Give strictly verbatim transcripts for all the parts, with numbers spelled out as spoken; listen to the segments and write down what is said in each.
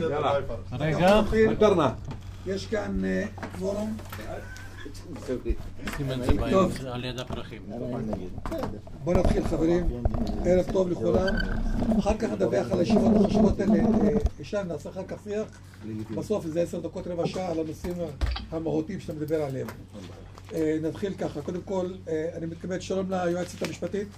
רגע, נתרנה. יש כאן פורום. שים את זה בהם על יד הפרחים. בואו נתחיל חברים, ערב טוב לכולם. אחר כך נדווח על הישיבות החשובות האלה, ישר נעשה אחר כך שיח. בסוף זה עשר דקות רבע שעה על הנושאים המהותיים שאתה מדבר עליהם. נתחיל ככה, קודם כל אני מתכבד שלום ליועצת המשפטית.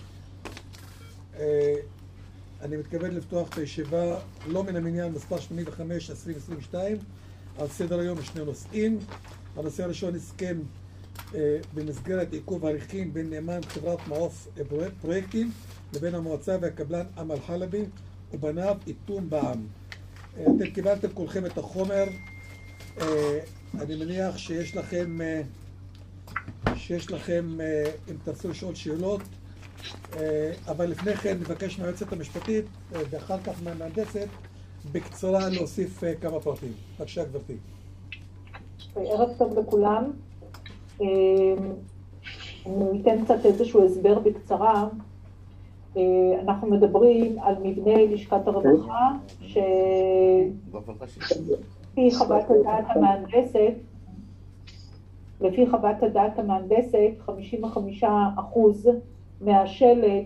אני מתכבד לפתוח את הישיבה לא מן המניין מספר שמונים וחמש עשרים עשרים ושתיים. על סדר היום יש שני נושאים. הנושא הראשון הסכם אה, במסגרת עיכוב הליכים בין נאמן חברת מעוף אה, פרויקטים לבין המועצה והקבלן אמל חלבי ובניו איתום בע"מ. אה, אתם קיבלתם כולכם את החומר. אה, אני מניח שיש לכם אה, שיש לכם אה, אם תרצו לשאול שאלות, אה, אבל לפני כן נבקש מהיועצת המשפטית אה, ואחר כך מהמהנדסת בקצרה להוסיף אה, כמה פרטים. בבקשה גברתי. ערב טוב לכולם. אני אתן קצת איזשהו הסבר בקצרה. אנחנו מדברים על מבנה לשכת הרווחה שלפי חוות הדעת המהנדסת לפי חוות הדעת המהנדסת חמישים וחמישה אחוז מהשלד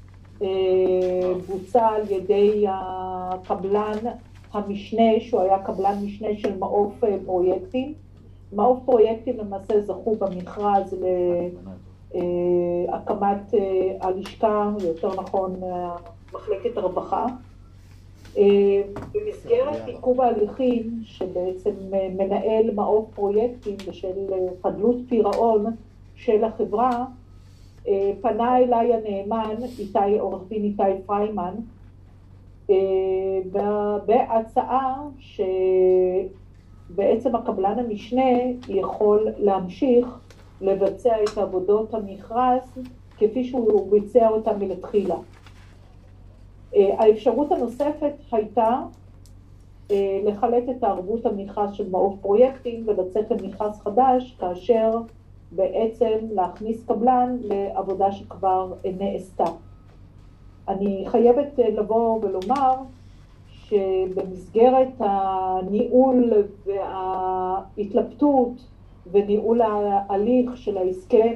בוצע על ידי הקבלן המשנה, שהוא היה קבלן משנה של מעוף פרויקטים. מעוף פרויקטים למעשה זכו במכרז להקמת הלשכה, יותר נכון מחלקת הרווחה. במסגרת עיכוב ההליכים שבעצם מנהל מעוף פרויקטים בשל חדלות פירעון של החברה, פנה אליי הנאמן, איתי, עורך דין איתי פריימן, בהצעה שבעצם הקבלן המשנה יכול להמשיך לבצע את עבודות המכרז כפי שהוא ביצע אותה מלתחילה. האפשרות הנוספת הייתה לחלט את הערבות המכרז של מעוף פרויקטים ולצאת למכרז חדש, כאשר בעצם להכניס קבלן לעבודה שכבר נעשתה. אני חייבת לבוא ולומר שבמסגרת הניהול וההתלבטות וניהול ההליך של ההסכם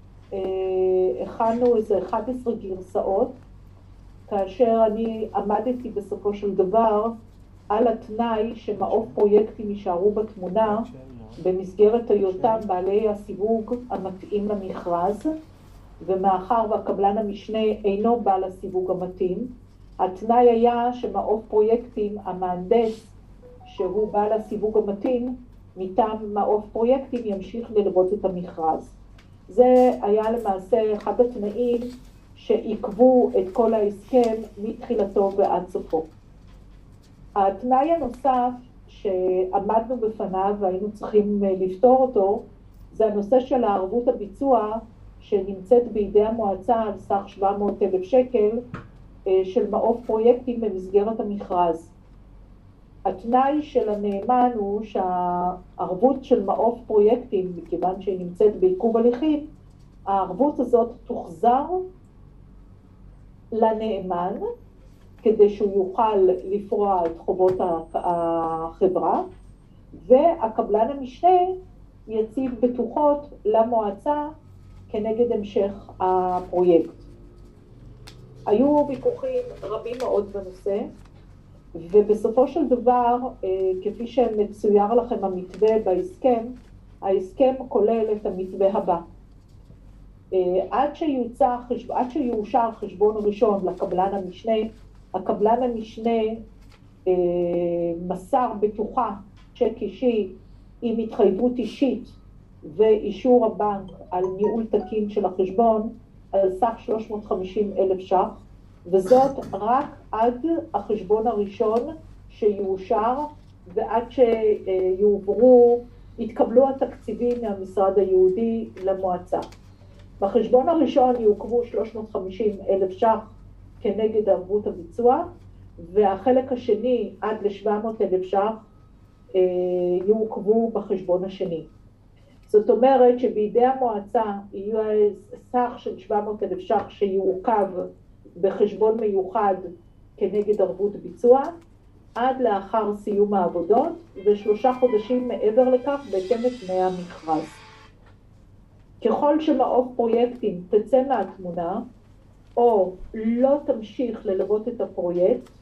הכנו איזה אחת עשרה גרסאות, כאשר אני עמדתי בסופו של דבר על התנאי שמעוף פרויקטים יישארו בתמונה במסגרת היותם בעלי הסיווג המתאים למכרז, ומאחר והקבלן המשנה אינו בעל הסיווג המתאים, התנאי היה שמעוף פרויקטים, המהנדס שהוא בעל הסיווג המתאים מטעם מעוף פרויקטים ימשיך ללוות את המכרז. זה היה למעשה אחד התנאים שעיכבו את כל ההסכם מתחילתו ועד סופו. התנאי הנוסף שעמדנו בפניו והיינו צריכים לפתור אותו, זה הנושא של הערבות הביצוע שנמצאת בידי המועצה על סך שבע מאות אלף שקל של מעוף פרויקטים במסגרת המכרז. התנאי של הנאמן הוא שהערבות של מעוף פרויקטים, מכיוון שהיא נמצאת בעיכוב הליכים, הערבות הזאת תוחזר לנאמן כדי שהוא יוכל לפרוע את חובות החברה, והקבלן המשנה יציב בטוחות למועצה כנגד המשך הפרויקט. היו ויכוחים רבים מאוד בנושא, ובסופו של דבר, כפי שמצויר לכם המתווה בהסכם, ההסכם כולל את המתווה הבא. עד שיוצא, עד שיאושר חשבון ראשון לקבלן המשנה, הקבלן המשנה מסר בטוחה צ'ק אישי עם התחייבות אישית ואישור הבנק על ניהול תקין של החשבון על סך שלוש מאות וחמישים אלף ש"ח, וזאת רק עד החשבון הראשון שיאושר ועד שיועברו, יתקבלו התקציבים מהמשרד היהודי למועצה. בחשבון הראשון יעוכבו שלוש מאות וחמישים אלף ש"ח כנגד ערבות הביצוע, והחלק השני עד ל-שבע מאות אלף ש"ח יעוכבו בחשבון השני. זאת אומרת שבידי המועצה יהיה סך של שבע מאות אלף ש"ח שיעוכב בחשבון מיוחד כנגד ערבות ביצוע, עד לאחר סיום העבודות, ושלושה חודשים מעבר לכך בהתאם לתנאי המכרז. ככל שמעוף פרויקטים תצא מהתמונה, או לא תמשיך ללוות את הפרויקט,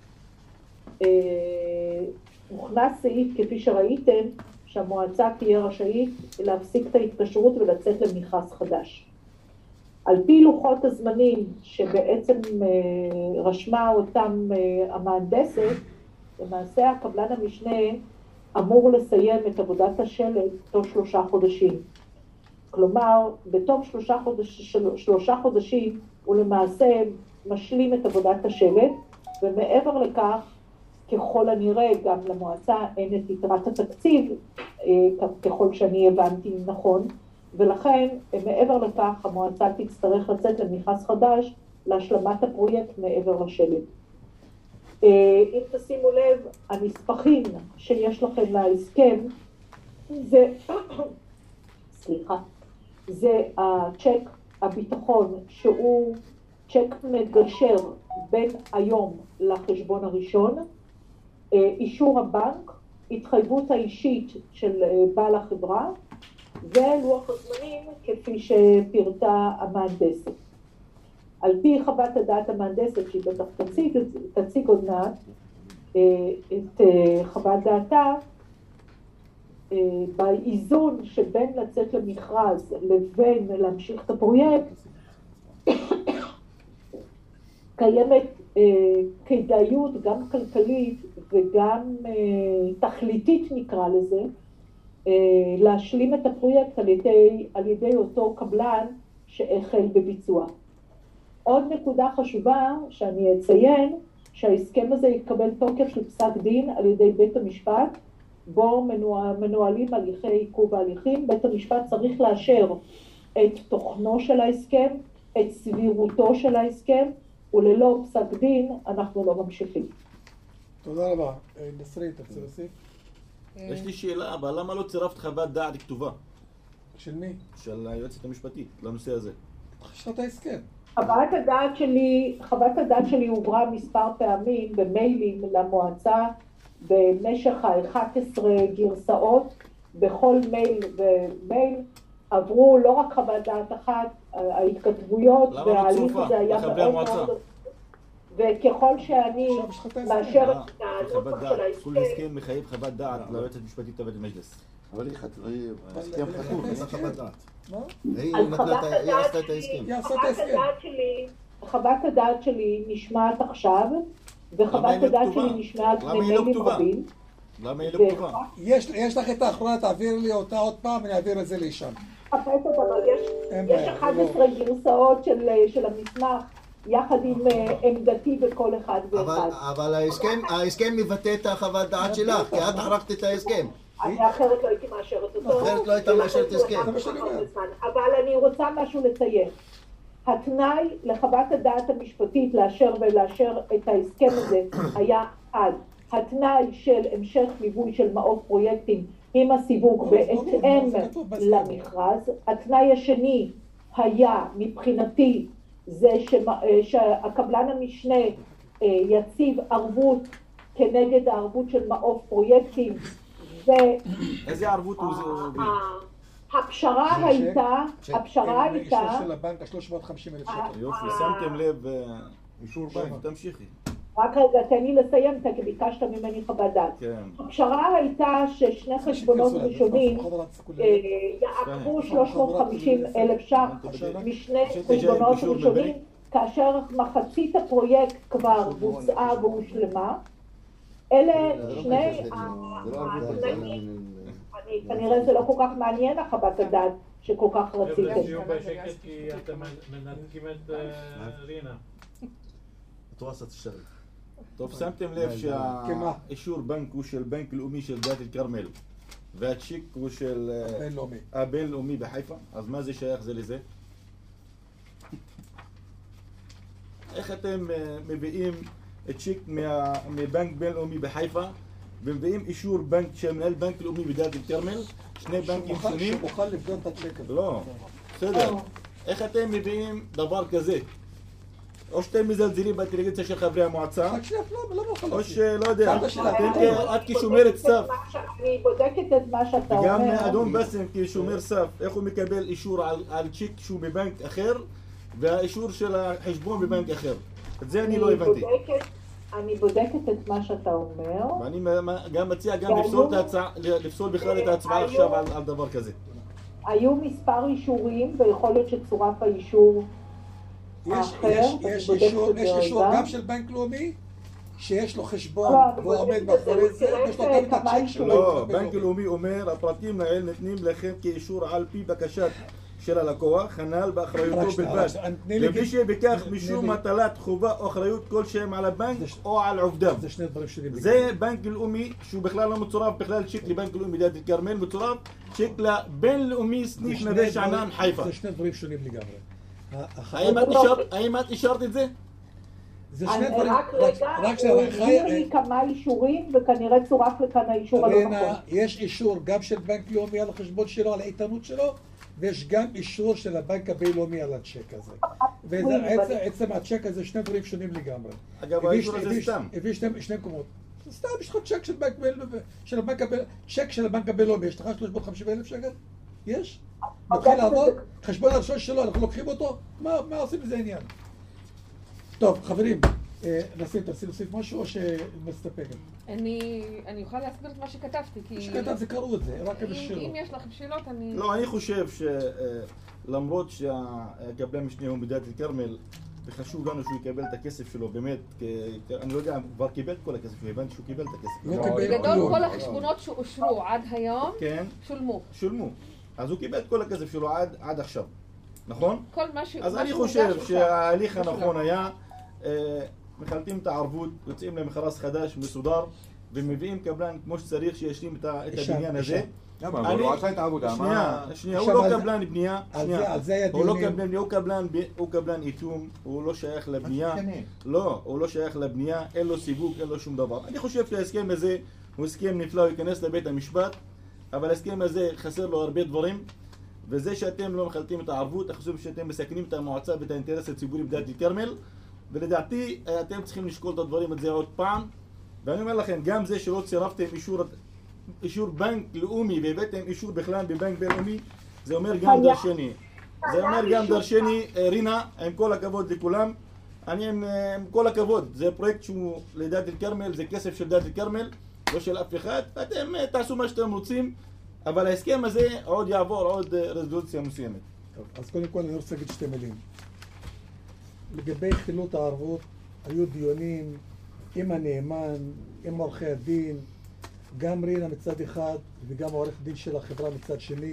מוכנס סעיף כפי שראיתם, שהמועצה תהיה רשאית להפסיק את ההתקשרות ולצאת למכרז חדש. על פי לוחות הזמנים שבעצם רשמה אותם המהנדסת, למעשה הקבלן המשנה אמור לסיים את עבודת השלד תוך שלושה חודשים. כלומר, בתום שלושה, חודש, שלושה חודשים הוא למעשה משלים את עבודת השלד, ומעבר לכך, ככל הנראה גם למועצה אין את יתרת התקציב, ככל שאני הבנתי נכון, ולכן מעבר לכך המועצה תצטרך לצאת למכרז חדש להשלמת הפרויקט מעבר לשלד. אם תשימו לב, הנספחים שיש לכם להסכם, זה, סליחה, זה הצ'ק הביטחון שהוא צ'ק מגשר בין היום לחשבון הראשון, אישור הבנק, התחייבות האישית של בעל החברה, ולוח הזמנים כפי שפירטה המהנדסת. על פי חוות הדעת המהנדסת, שהיא בטח תציג, תציג עוד מעט את חוות דעתה, באיזון שבין לצאת למכרז לבין להמשיך את הפרויקט, קיימת כדאיות גם כלכלית וגם תכליתית נקרא לזה, להשלים את הפרויקט על ידי, על ידי אותו קבלן שהחל בביצוע. עוד נקודה חשובה שאני אציין, שההסכם הזה יתקבל תוקף של פסק דין על ידי בית המשפט, בו מנוע, מנוהלים הליכי עיכוב ההליכים. בית המשפט צריך לאשר את תוכנו של ההסכם, את סבירותו של ההסכם, וללא פסק דין אנחנו לא ממשיכים. תודה רבה. נסרין, אתה רוצה להוסיף? יש לי שאלה, אבל למה לא צירפת חוות דעת כתובה? של מי? של היועצת המשפטית, לנושא הזה. חשבת ההסכם. חוות הדעת שלי, חוות הדעת שלי הועברה מספר פעמים במיילים למועצה במשך ה-אחת עשרה גרסאות, בכל מייל ומייל עברו לא רק חוות דעת אחת, ההתכתבויות וההליך הזה היה מאוד מאוד, וככל שאני מאשרת את הנוסח של ההסכם, כל הסכם מחייב חוות דעת ליועצת המשפטית לבית המג'לס. אבל היא הסכם חתום, אין לה חוות דעת. מה? היא עשתה את ההסכם. חוות הדעת שלי נשמעת עכשיו, וחוות הדעת שלי נשמעת במיילים רבים. למה היא לא כתובה? יש לך את האחרונה, תעביר לי אותה עוד פעם, אני אעביר את זה לישם. אבל יש אחת עשרה גרסאות של המסמך, יחד עם עמדתי בכל אחד ואחד. אבל ההסכם מבטא את החוות דעת שלך, כי את ערכת את ההסכם. אני אחרת לא הייתי מאשרת אותו. אחרת לא הייתה מאשרת הסכם. אבל אני רוצה משהו לציין. התנאי לחוות הדעת המשפטית לאשר ולאשר את ההסכם הזה היה עד. התנאי של המשך ליווי של מעוף פרויקטים עם הסיווג בהתאם למכרז. התנאי השני היה מבחינתי זה שהקבלן המשנה יציב ערבות כנגד הערבות של מעוף פרויקטים. איזה ערבות הוא זה? הפשרה הייתה, הפשרה הייתה... אישור של הבנק, ה-שלוש מאות וחמישים אלף שקל. יופי, שמתם לב, אישור בנק, תמשיכי. רק רגע, תן לי לסיים, כי ביקשת ממני חוות דעת. הפשרה הייתה ששני חשבונות ראשונים יעקבו שלוש מאות וחמישים אלף ש"ח משני חשבונות ראשונים, כאשר מחצית הפרויקט כבר בוצעה והושלמה. אלה שני התנאים. כנראה זה לא כל כך מעניין החוות הדעת שכל כך רציתם. תהיו בשקט כי אתם מנתקים את רינה. טוב, שמתם לב שהאישור בנק הוא של בנק לאומי של דאלית אל-כרמל והצ'יק הוא של הבינלאומי בחיפה, אז מה זה שייך זה לזה? איך אתם מביאים צ'יק מבנק בינלאומי בחיפה ומביאים אישור בנק של מנהל בנק לאומי בדאלית אל-כרמל, שני בנקים שונים? שמוכן לבדוק את הצ'ק הזה. לא, בסדר. איך אתם מביאים דבר כזה? או שאתם מזלזלים באינטליגנציה של חברי המועצה, רק שנייה, לא, לא יכול או להוציא. שלא יודע, שאלת שאלה. אתם את כשומרת סף, אני בודקת את מה שאתה וגם אומר. אדון בסם כשומר סף, איך הוא מקבל אישור על, על צ'יק שהוא בבנק אחר, והאישור של החשבון בבנק אחר. את זה אני לא הבנתי. בודקת, אני בודקת את מה שאתה אומר. ואני גם מציע גם לפסול, את ההצעה, לפסול בכלל את ההצבעה עכשיו על, על דבר כזה. היו מספר אישורים, ויכול להיות שצורף האישור יש, האחר. יש, אני יש בודקת אישור, את זה יש אישור רגע. גם של בנק לאומי, שיש לו חשבון, לא, אני והוא עומד בודקת את זה, מאחורי הוא זה, צירף, יש לו גם את כמה הצ'ק אישורים. שלו. לא, בנק לאומי אומר, הפרטים האלה נותנים לכם כאישור על פי בקשת של הלקוח, הנ"ל רק באחריותו שנייה, בלבד. רק שנייה, תני לי ובלי כי- שבכך תני משום לי- מטלת חובה או אחריות כלשהם על הבנק זה ש- או על עובדיו. זה שני דברים שונים. זה בנק לאומי שהוא בכלל לא מצורף בכלל צ'ק לבנק לאומי דאלית אל-כרמל, מצורף צ'ק לבינלאומי זה סניף שני נווה דברים- שאנן חיפה. זה שני דברים שונים לגמרי. ה- האם את אישרת- האם את אישרת את זה? זה שני אני- דברים, רק רגע, רק שנייה, הביאו לי כמה אישורים, וכנראה צורף לכאן האישור הלא רינה, נכון. יש אישור גם של בנק לאומי על החשבון שלו, על האיתנות שלו, ויש גם אישור של הבנק הבינלאומי על הצ'ק הזה. ועצם הצ'ק הזה שני דברים שונים לגמרי. אגב, הביא האישור שני- הזה הביא סתם. הביא שני שני מקומות. סתם, יש לך צ'ק של בנק בינלאומי, של הבנק הבין- צ'ק של הבנק הבינלאומי, יש לך שלוש מאות וחמישים אלף שקל? יש? מתחיל לעבוד, חשבון הראשון שלו, אנחנו לוקחים אותו, מה מה עושים בזה עניין? טוב, חברים, אה, נסים, תרצי להוסיף משהו או שנסתפק? אני אני יכולה להסביר את מה שכתבתי, כי... שכתב זה קראו את זה, רק אם- בשאלות. אם יש לכם שאלות, אני... לא, אני חושב שלמרות שהקבלן משנה הוא מדאלית אל-כרמל, וחשוב לנו שהוא יקבל את הכסף שלו, באמת, כ- אני לא יודע, הוא כבר קיבל את כל הכסף שלו, הבנתי שהוא קיבל את הכסף. לא שלו. קיבל בגדול כלום. כל החשבונות שאושרו עד היום כן, שולמו. שולמו. אז הוא קיבל את כל הכסף שלו עד, עד עכשיו, נכון? כל מה ש... אז מה אני שהוגש חושב אושר. שההליך לא הנכון שולם. היה, אה, מחלטים את הערבות, יוצאים למכרז חדש, מסודר, ומביאים קבלן כמו שצריך שישלים את ה- את אפשר, הבניין אפשר. הזה. למה, אבל הוא עשה את העבודה, שנייה, מה... שנייה, הוא עכשיו, לא על זה- קבלן בנייה, על שנייה, זה- על זה היה הוא לא דיונים. קבלן, הוא קבלן, ב- הוא קבלן איתום, הוא לא שייך לבנייה, לא, הוא לא שייך לבנייה, אין לו סיווג, אין לו שום דבר. אני חושב שההסכם הזה הוא הסכם נפלא, הוא ייכנס לבית המשפט, אבל ההסכם הזה חסר לו הרבה דברים, וזה שאתם לא מחלטים את הערבות, אני חושב שאתם מסכנים את המועצה ואת האינטרס הציבורי בדאלית אל-כרמל, ולדעתי אתם צריכים לשקול את הדברים הזה עוד פעם, ואני אומר לכם, גם זה שלא צירפתם אישור, אישור בנק לאומי והבאתם אישור בכלל בבנק בינלאומי, זה אומר גם היה- דרשני. זה אומר גם אישור. דרשני, אה, רינה, עם כל הכבוד לכולם, אני עם, אה, עם כל הכבוד, זה פרויקט שהוא לדאלית אל-כרמל, זה כסף של דאלית אל-כרמל, לא של אף אחד, אתם אה, תעשו מה שאתם רוצים, אבל ההסכם הזה עוד יעבור עוד אה, רזולוציה מסוימת. טוב, אז קודם כל אני רוצה להגיד שתי מילים. לגבי חילוט הערבות, היו דיונים עם הנאמן, עם עורכי הדין, גם רינה מצד אחד וגם העורך דין של החברה מצד שני,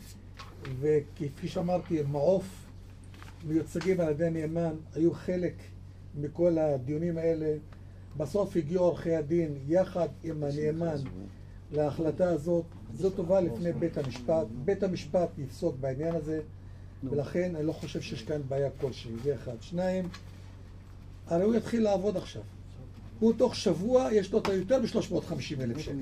וכפי שאמרתי, מעוף מיוצגים על ידי הנאמן היו חלק מכל הדיונים האלה. בסוף הגיעו עורכי הדין יחד עם הנאמן להחלטה הזאת. זו טובה לפני בית המשפט. בית המשפט יפסוק בעניין הזה, ולכן אני לא חושב שיש כאן בעיה כלשהי. זה אחד. שניים, הרי הוא יתחיל לעבוד עכשיו. הוא תוך שבוע יש לו יותר מ-שלוש מאות וחמישים אלף שקל.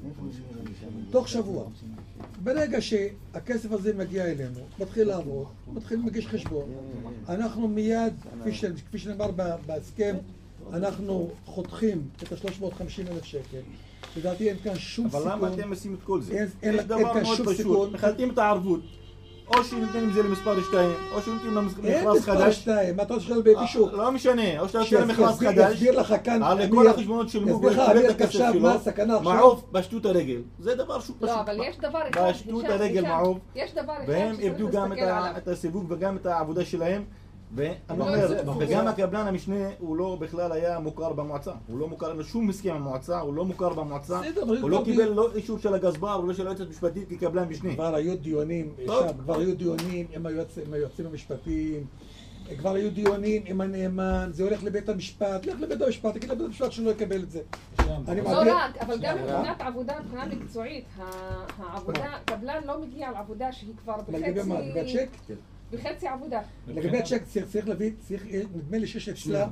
תוך שבוע. ברגע שהכסף הזה מגיע אלינו, מתחיל לעבוד, מתחיל מגיש חשבון, אנחנו מיד, כפי, ש, כפי שנאמר ב- בהסכם, אנחנו חותכים את ה-שלוש מאות וחמישים אלף שקל. לדעתי אין כאן שום אבל סיכון. למה אתם עושים את כל זה? אין- אין- יש אין דבר כאן מאוד שום פשוט, סיכון. מחלטים את הערבות, או שנותנים את זה למספר שתיים, או שנותנים אין למכרז מספר חדש. שתיים, מה אתה רוצה לשאול במישהו? לא משנה, או שאתה יוצא למכרז שיסביר- חדש, יסביר לך כאן, על אמיר, כל החשבונות שילמו יסביר לך, ויקבל אמיר, את הכסף עכשיו שלו, מה הסכנה עכשיו? מעוף פשטו את הרגל, זה דבר שהוא פשוט. לא, אבל יש דבר אחד, פשטו את הישאם, הרגל הישאם, מעוף, יש דבר אחד והם שצריך איבדו גם את להסתכל ה- עליו. את הסיווג וגם את העבודה שלהם, ואני לא אומר, יצאו. וגם הקבלן המשנה הוא לא בכלל היה מוכר במועצה, הוא לא מוכר, אין לו שום הסכם במועצה, הוא לא מוכר במועצה, בסדר, אבל הוא לא כבר קיבל לא אישור של הגזבר ולא של היועצת המשפטית כקבלן משנה. כבר היו דיונים, טוב. שם, כבר היו דיונים עם היועצ- עם היועצים המשפטיים, כבר היו דיונים עם הנאמן, זה הולך לבית המשפט, לך לבית המשפט, תגיד לבית המשפט שלא יקבל את זה. אני לא מעביר- רק, אבל גם מבחינת עבודה, מבחינה מקצועית, ה- העבודה, קבלן לא מגיע על עבודה שהיא כבר לגבי מה? לגבי בחצי, הצ'ק? בחצי עבודה. לגבי הצ'ק צריך צריך להביא, צריך, נדמה לי שיש אצלה,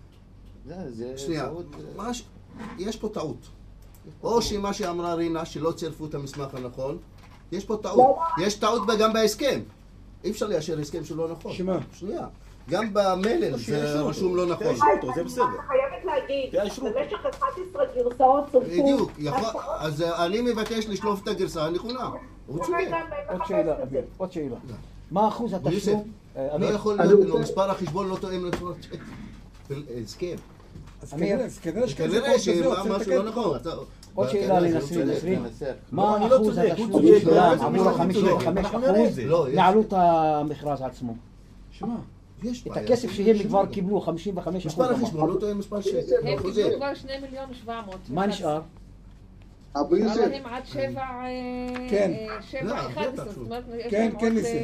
שנייה, מה ש- יש פה טעות. או שמה שאמרה רינה, שלא צירפו את המסמך הנכון, יש פה טעות. יש טעות גם בהסכם. אי אפשר לאשר הסכם שהוא לא נכון. שמה? שנייה. גם במלל זה רשום לא נכון. זה בסדר. חייבת להגיד, תאשרו אותו. במשך אחת עשרה גרסאות צורפו... בדיוק, אז אני מבקש לשלוף את הגרסה הנכונה. הוא צודק. עוד שאלה, עוד שאלה. מה אחוז התשלום? לא יכול להיות, מספר החשבון לא תואם לצורת הסכם. אז כנראה כנראה שמשהו לא נכון. עוד שאלה לנסרין, נסרין. מה אחוז התשלום שלהם עבור ה-חמישים וחמישה אחוז לעלות המכרז עצמו? שמה? את הכסף שהם כבר קיבלו, חמישים וחמישה אחוז. מספר החשבון לא תואם מספר ש... הם קיבלו כבר שני מיליון ושבע מאות. מה נשאר? אבו יוסף. אבל הם עד שבע... כן. שבע, אחד עשרה. כן, כן ניסים.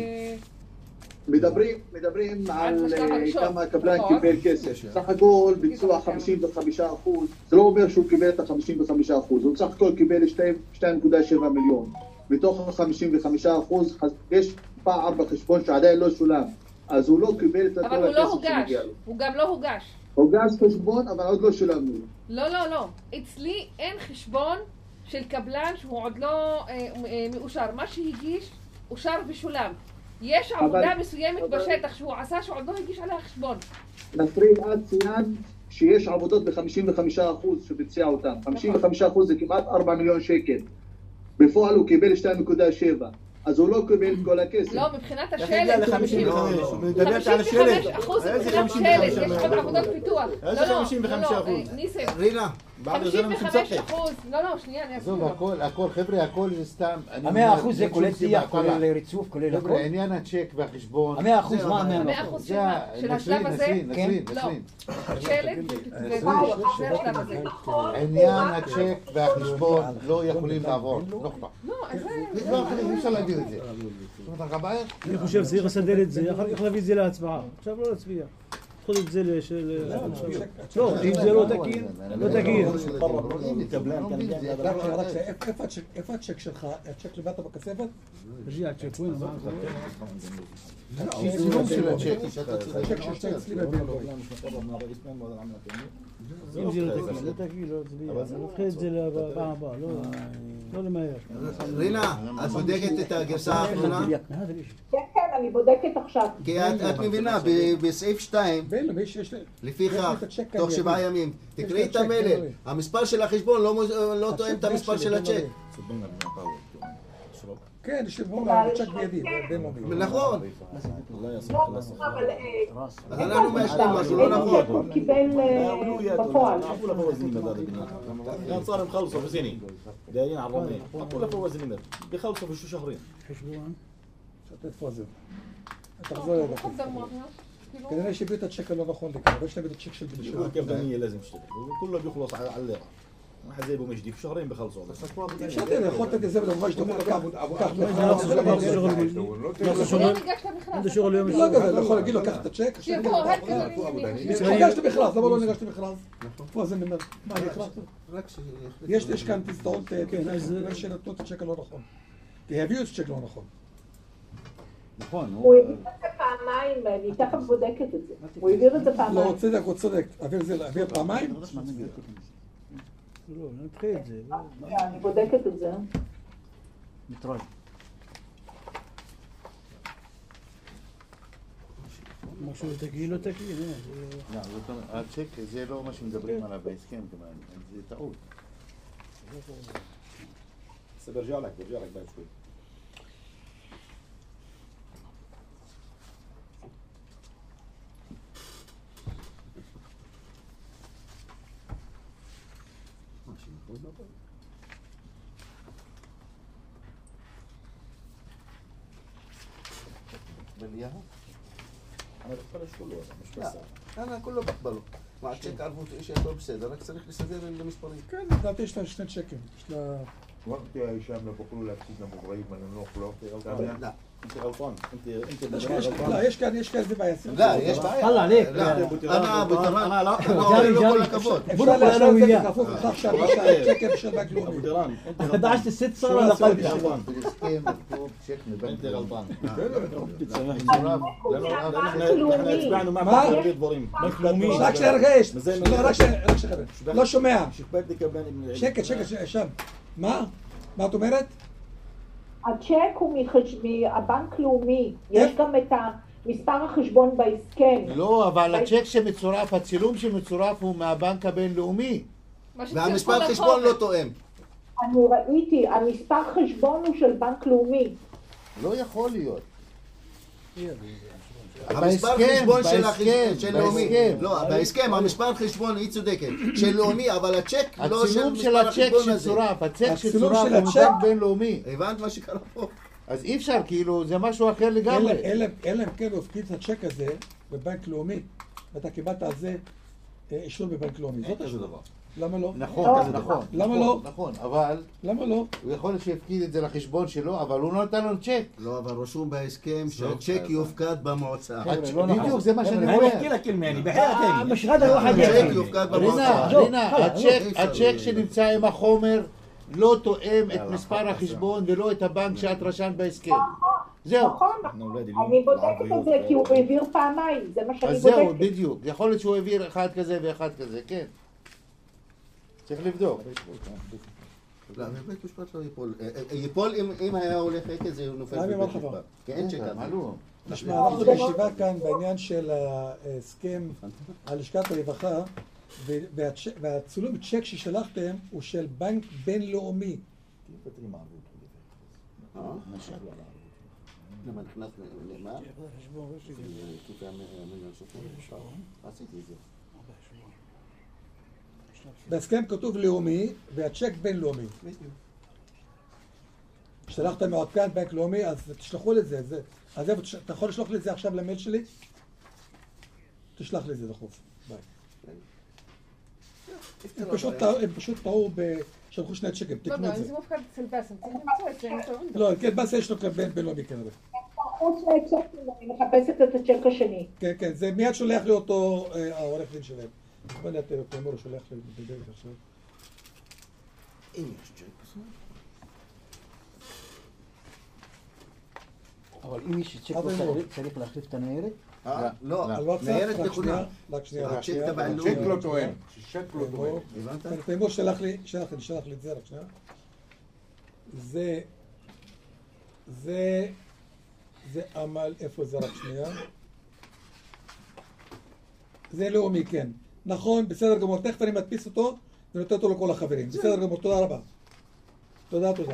מדברים, מדברים על כמה הקבלן קיבל כסף. סך הכל ביצוע חמישים וחמישה אחוז, זה לא אומר שהוא קיבל את ה-חמישים וחמישה אחוז, הוא סך הכל קיבל שתיים נקודה שבע מיליון. מתוך ה-חמישים וחמישה אחוז יש פער בחשבון שעדיין לא שולם, אז הוא לא קיבל את כל הכסף שמגיע לו. אבל הוא לא הוגש, הוא גם לא הוגש. הוגש חשבון, אבל עוד לא שולמנו. לא, לא, לא. אצלי אין חשבון של קבלן שהוא עוד לא מאושר. מה שהגיש, אושר ושולם. יש עבודה מסוימת בשטח שהוא עשה שעוד לא הגיש עליה חשבון. נסרין, את ציינת שיש עבודות ב-חמישים וחמישה אחוז שביצע אותם. חמישים וחמישה אחוז זה כמעט ארבעה מיליון שקל. בפועל הוא קיבל שתיים נקודה שבע. אז הוא לא קיבל את כל הכסף. לא, מבחינת השלט. חמישים וחמש אחוז מבחינת שלט. יש עוד עבודות פיתוח. איזה חמישים וחמישה אחוז? ניסים. רינה. חמישים וחמישה אחוז. לא, לא, שנייה, אני אסביר. הכל, הכל, חבר'ה, הכל זה סתם. המאה אחוז זה כולל טיח, כולל ריצוף, כולל הכל. חבר'ה, עניין הצ'ק והחשבון. המאה אחוז, מה המאה המאה אחוז של השלב הזה? נסרין, לא. נסרין. שלט ופיתוח, זה השלב הזה. עניין הצ'ק והחשבון לא יכולים לעבור. לא, אז זה... לא, אי אפשר להעביר את זה. אני חושב שצריך לסדר את זה, אחר כך להביא את זה להצבעה. עכשיו לא להצביע. חוד את זה לשל... לא, אם זה לא תקין, לא תקין. איפה הצ'ק שלך? הצ'ק לבדת בכספת? תרגיע, הצ'ק, ווין, מה? צילום של הצ'ק. הצ'ק שלך אצלי בבינוי. אם זה לא תקין, לא תצביע. נתחיל את זה לפעם הבאה, לא למהר. רינה, את בודקת את הגרסה האחרונה? כן, כן, אני בודקת עכשיו. כי את מבינה, בסעיף שתיים, לפיכך, תוך שבעה ימים, תקראי את המלל, המספר של החשבון לא תואם את המספר של הצ'ק. כן, שבון הצ'ק בידי, נכון. אבל... אז אנחנו מאשרים משהו, לא נכון. הוא קיבל בפועל. كان صار مخلصوا في سنين دايرين على الرمية حطوا له فوز النمر بيخلصوا في شو شهرين חשבון. תתפוס. תחזור לדקות. כנראה שהביאו את הצ'ק הלא נכון לכאן, יש להם את הצ'ק של בן شو الكابتنية لازم تشتغل كله بيخلص على الليرة واحد زي ابو مجدي في شهرين بيخلصوا אפשר יכולת את זה ולמובן שאתה יכול לקחת عنده شغل يوم לא כזה, אתה יכול להגיד לו, קח את הצ'ק שיבוא, רק כזה... ניגשת מכרז, למה לא ניגשת מכרז? פה זה נמר, מה אני החלטת? יש כאן תסתרות שנתנו את הצ'ק הלא נכון כי הביאו את הצ'ק לא נכון נכון, הוא העביר את זה פעמיים, אני תכף בודקת את זה. הוא העביר את זה פעמיים. לא, הוא צודק, הוא צודק. העביר פעמיים? לא, נתחיל את זה. אני בודקת את זה. מתרוי. משהו תקין, לא תקין. הצ'ק זה לא מה שמדברים עליו בהסכם, זה טעות. بس برجع لك برجع لك بعد شوي بالياهو انا بقبلش كله مش بس انا كله بقبله مع الشيك عرفوت ايش يطلب בסדר, רק צריך לסדר למספרים. כן, לדעתי יש לה שני צ'קים. יש לה... وقت يا هشام لو بقولوا لك سيدنا ابو ابراهيم من النوخ لو لا انت غلطان انت انت لا יש כאן, יש כאן איזה בעיה. لا יש בעיה. طلع عليك. انا ابو تران انا لا جاري له جاري كل كفوت. אפשר לאשר את זה בכפוף לכך שהרשת צ'קר של בנק ابو לאומי. تيران أحد عشر الست صار شو ولا صار قلبي غلطان بالسكيم مكتوب شيك من انت بنك غلطان הבנק احنا לאומי. اتبعنا مع ما؟ تربيط ضريم רק שתרגש. רק שתרגש. לא שומע. شباب كمان ابن שקט, שקט, שם. מה? מה את אומרת? הצ'ק הוא מהבנק לאומי. יש גם את מספר החשבון בהסכם. לא, אבל הצ'ק שמצורף, הצילום שמצורף הוא מהבנק הבינלאומי. והמספר חשבון לא תואם. אני ראיתי, המספר חשבון הוא של בנק לאומי. לא יכול להיות. המספר חשבון של לאומי, לא, בהסכם המספר חשבון היא צודקת, של לאומי, אבל הצ'ק לא של מספר החשבון הזה. הצ'ק שצורף הוא מבנק בינלאומי. הבנת מה שקרה פה? אז אי אפשר, כאילו, זה משהו אחר לגמרי. אלא אם כן הוא הפקיד את הצ'ק הזה בבנק לאומי, ואתה קיבלת על זה אישור בבנק לאומי. זאת איזה דבר. למה לא? נכון, נכון. למה לא? נכון, אבל... למה לא? הוא יכול להיות שהפקיד את זה לחשבון שלו, אבל הוא לא נתן לו צ'ק. לא, אבל רשום בהסכם שהצ'ק יופקד במועצה. בדיוק, זה מה שאני אומר. המשרד הלוחד הצ'ק יופקד במועצה. רינה, הצ'ק שנמצא עם החומר לא תואם את מספר החשבון ולא את הבנק שאת רשמת בהסכם. זהו. נכון, אני בודקת את זה כי הוא העביר פעמיים, זה מה שאני בודקת. אז זהו, בדיוק. יכול להיות שהוא העביר אחד כזה ואחד כזה, כן. צריך לבדוק. לא, בבית משפט לא ייפול. ייפול אם היה הולך עקב זה נופל בבית משפט. כי אין צ'ק. נשמע, אנחנו בישיבה כאן בעניין של ההסכם על לשכת הרווחה, והצילום צ'ק ששלחתם הוא של בנק בינלאומי. למה נכנס למה? עשיתי את זה. בהסכם כתוב לאומי והצ'ק בינלאומי. שלחתם מעודכן בנק לאומי, אז תשלחו לזה. אז אתה יכול לשלוח לי את זה עכשיו למייל שלי? תשלח לי את זה דחוף. ביי. הם פשוט טעו שלחו שני צ'קים, תקנו את זה. לא, זה מופקד אצל באסם, צריך למצוא את זה. לא, כן, באסם יש לו בינלאומי כנראה. חוץ מהצ'קים, אני מחפשת את הצ'ק השני. כן, כן, זה מיד שולח לי אותו העורך דין שלהם. בוא נתן אותו, אמור שולח לי בדרך עכשיו. אם יש צ'ק בסדר. אבל אם יש צ'ק צריך להחליף את הניירת? לא, ניירת נכונה. הצ'ק לא תואם. הצ'ק לא תואם. הבנת? תימור שלח לי, שלח לי, שלח לי את זה רק שנייה. זה, זה, זה עמל, איפה זה רק שנייה? זה לאומי, כן. נכון, בסדר גמור, תכף אני מדפיס אותו ונותן אותו לכל החברים. בסדר גמור, תודה רבה. תודה, תודה.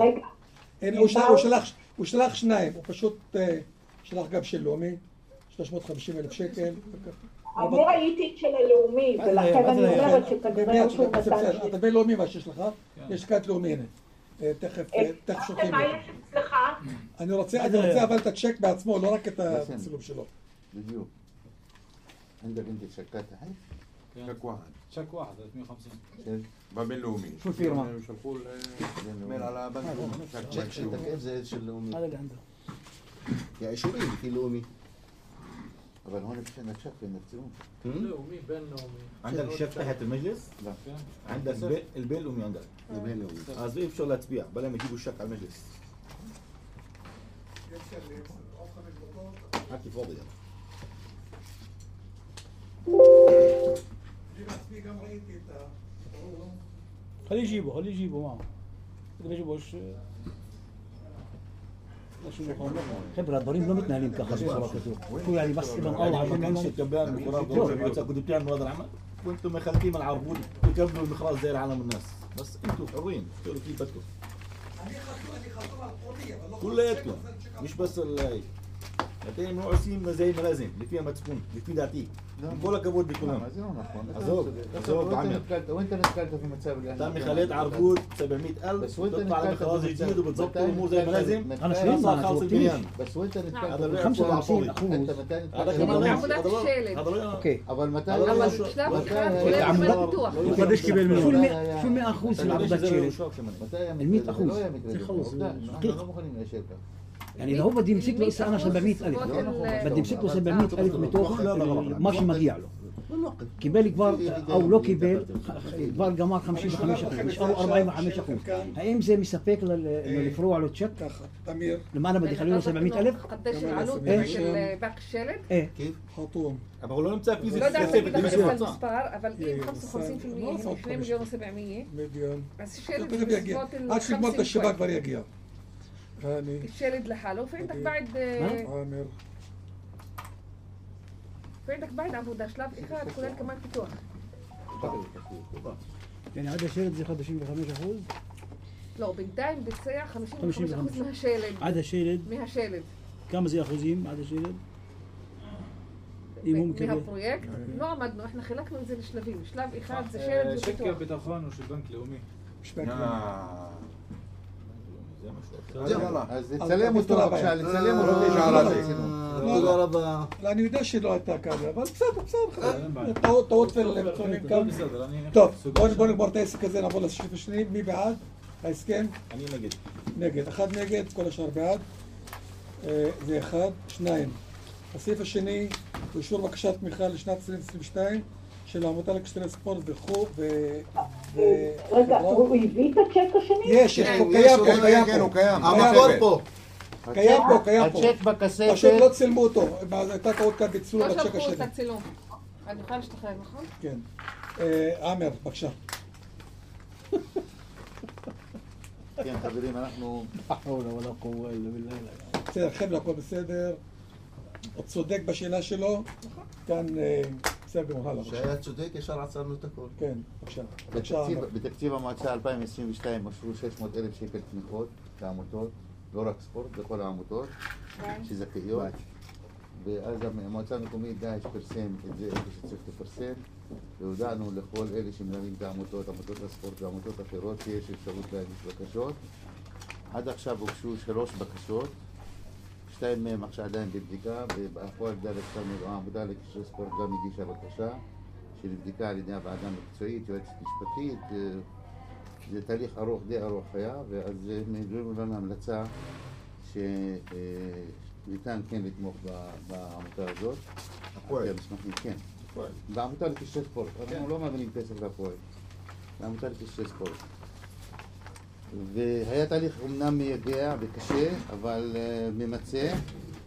הוא שלח שניים, הוא פשוט שלח גם של לאומי, שלוש מאות וחמישים אלף שקל. אני ראיתי את של הלאומי, ולכן אני אומרת שכנראה שהוא נתן שלי. אתה בין לאומי מה שיש לך, יש כאן לאומי, הנה. תכף, תכף שולחים. מה יש אצלך? אני רוצה אבל את הצ'ק בעצמו, לא רק את הצילום שלו. בדיוק. عندك انت تشيكات هاي؟ شك واحد شك واحد ثلاثمية وخمسين بابلومي شو الفيرما؟ يشوفوا الميل على بنك צ'ק שאתה כיף זה של לאומי. هذا اللي عنده. כי האישורים לפי לאומי. אבל هون بشأن تشك انك تسوون لومي بينلومي عندك الشك تحت المجلس؟ لا عندك البين لومي عندك البين لومي אז אי אפשר להצביע, בלה הם יגיבו שק על מג'לס. حكي فاضي يعني. خليه يجيبه خليه يجيبه معه ما يجيبوش خبرة الضريب לא מתנהלים ככה בצורה כזו. הוא يعني بس إذا الله عشان كانش الكبلان المخراج كنتوا بتعملوا هذا العمل وانتم مخلطين العربون تكملوا المخراج زي العالم الناس بس انتوا حرين تقولوا كيف بدكم كلياتكم مش بس ال هي ممنوع عصيم زي ما لازم اللي فيها مدفون اللي فيه دعتيك كل كبود بكلهم عزوب عزوب عمل وانت نتكلت في متسابق تعمل خليت عربود سبعمية ألف تطلع على مخراج جديد وبتظبط الامور زي ما لازم انا شايف صار خالص البنيان بس وانت نتكلت هذا خمسة وخمسين انت أخوز متى هذا كمان عمودات الشالد اوكي اول متى اول شلاب كان مفتوح قديش كبير شو منه المئة شو المئة أخوز في العبودات شيلد متى المئة أخوز خلص دقيقة مو خلينا الشركة يعني لو هو بدي يمسك له هسه انا سبعمية ألف بدي يمسك له سبعمية ألف متوهم ماشي مضيع له קיבל כבר, או לא קיבל, כבר גמר חמישים וחמישה אחוז, נשארו ארבעים וחמישה אחוז. האם זה מספק לפרוע לו צ'ק? תמיר. למעלה בדי חלילו שבעמית אלף? قديش العلوم של باك الشلد؟ ايه חתום. אבל הוא לא נמצא פיזית לא יודעת להגיד לך כספת את המספר, אבל אם חמישה وخمسين بالمية הם שני מיליון ושבעמية, מיליון. אז שלד תכף יגיע. עד שיגמור את השבע כבר יגיע. الشلد لحاله فعندك بعد عامر ועינדק בית עבודה, שלב אחד, כולל כמובן פיתוח. يعني عدا شيلد زي خمسين وخمسة אחוז? לא, בינתיים ביצע חמישים וחמישה אחוז מהשלד. עד השלד? מהשלד. כמה זה אחוזים עד השלד? מהפרויקט? לא עמדנו, אנחנו חילקנו את זה לשלבים. שלב אחד זה שלד ופיתוח. שקל ביטחון הוא של בנק לאומי. אז לצלם אותו בבקשה, לצלם אותו. תודה רבה. אני יודע שלא הייתה כזה, אבל בסדר, בסדר. טעות ולמצונים כאן. טוב, בואו נגמור את העסק הזה, נעבור לסעיף השני. מי בעד ההסכם? אני נגד. נגד. אחד נגד, כל השאר בעד. זה אחד. שניים. הסעיף השני הוא אישור בקשת תמיכה לשנת עשרים עשרים ושתיים של העמותה לקשרי ספורט וכו' ו... רגע, הוא הביא את הצ'ק השני? יש, יש פה, קיים פה, קיים פה. הוא קיים. המקור פה. קיים פה, קיים פה. הצ'ק בכספת. פשוט לא צילמו אותו. הייתה טעות כאן בצילום לא בצ'ק שלחו השני. את הצילום. אני יכולה להשתחרר, נכון? כן. עמר, בבקשה. כן, חברים, אנחנו... בסדר, חבר'ה, הכל בסדר. הוא צודק בשאלה שלו. כאן בסדר, הלאה. שהיה צודק, ישר עצרנו את הכל. כן, בבקשה. בתקציב המועצה אלפיים עשרים ושתיים אושרו שש מאות אלף שקל תמיכות לעמותות, לא רק ספורט, בכל העמותות שזכאיות. ואז המועצה המקומית דאעש פרסם את זה איפה שצריך לפרסם, והודענו לכל אלה שמלווים את העמותות, עמותות הספורט ועמותות אחרות, שיש אפשרות להגיש בקשות. עד עכשיו הוגשו שלוש בקשות, שתיים מהם עכשיו עדיין בבדיקה, ובאחרונה העמותה לקשרי ספורט גם הגישה בקשה שנבדיקה על ידי הוועדה המקצועית, יועצת משפטית. זה תהליך ארוך, די ארוך היה, ואז הם העבירו לנו המלצה שניתן כן לתמוך בעמותה הזאת. הפועל. כן. בעמותה לקשרי ספורט. אנחנו לא מעבירים כסף לפועל. בעמותה לקשרי ספורט. והיה תהליך אומנם מייגע וקשה, אבל ממצה.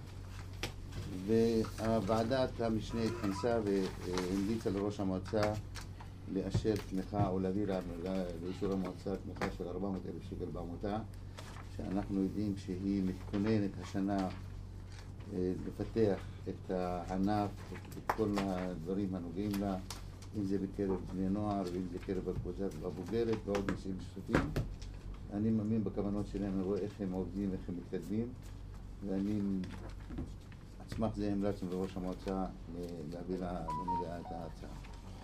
והוועדת המשנה התכנסה והמליצה לראש המועצה לאשר תמיכה או להעביר לאישור המועצה תמיכה של ארבע מאות אלף שקל בעמותה, שאנחנו יודעים שהיא מתכוננת השנה לפתח את הענף, את כל הדברים הנוגעים לה, אם זה בקרב בני נוער ואם זה בקרב הקבוצה הבוגרת ועוד נושאים נוספים. אני מאמין בכוונות שלהם, אני רואה איך הם עובדים, איך הם מתקדמים, ואני אשמח זה המלצנו לראש המועצה להביא למליאה את ההצעה.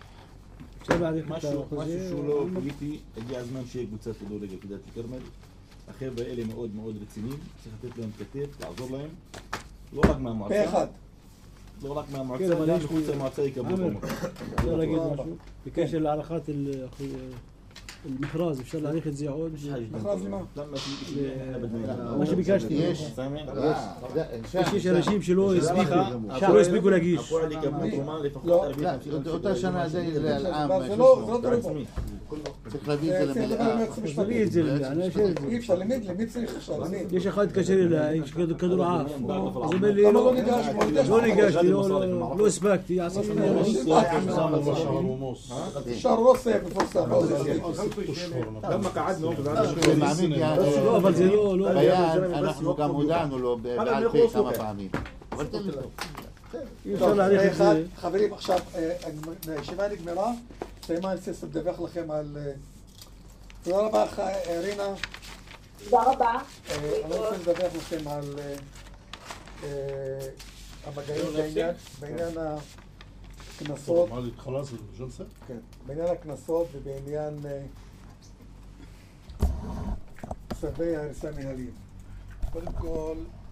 משהו שהוא לא פוליטי, הגיע הזמן שיהיה קבוצת כדורגל כדת כרמל. החבר'ה האלה מאוד מאוד רציניים, צריך לתת להם כתף, לעזור להם, לא רק מהמועצה. פה אחד. לא רק מהמועצה, גם מחוץ למועצה יקבלו אותו מקום. אפשר להגיד משהו? בקשר להערכת المخراز אפשר להעריך את זה עוד? מכרז למה? מה שביקשתי. יש אנשים שלא הספיקו להגיש. הפועל יקבלו תרומה לפחות ארבעים חמישים. אותה שנה זה לעם. זה לא תרומה. צריך להביא את זה למליאה. אז תביא את זה למליאה. אי אפשר, למי צריך עכשיו? יש אחד התקשר אליי, יש כדור עף. אז אומר לי, למה לא ניגש? לא ניגשתי, לא הספקתי. אפשר רוסק מפורסם. למה קעדנו? לא, אבל זה לא... אנחנו גם הודענו לו בעל פה כמה פעמים. חברים, עכשיו, הישיבה נגמרה, סיימה, אני רוצה לדווח לכם על... תודה רבה, רינה. תודה רבה. אני רוצה לדווח לכם על המגעים בעניין הקנסות. כן, בעניין הקנסות ובעניין צווי ההריסה המנהליים. קודם כל,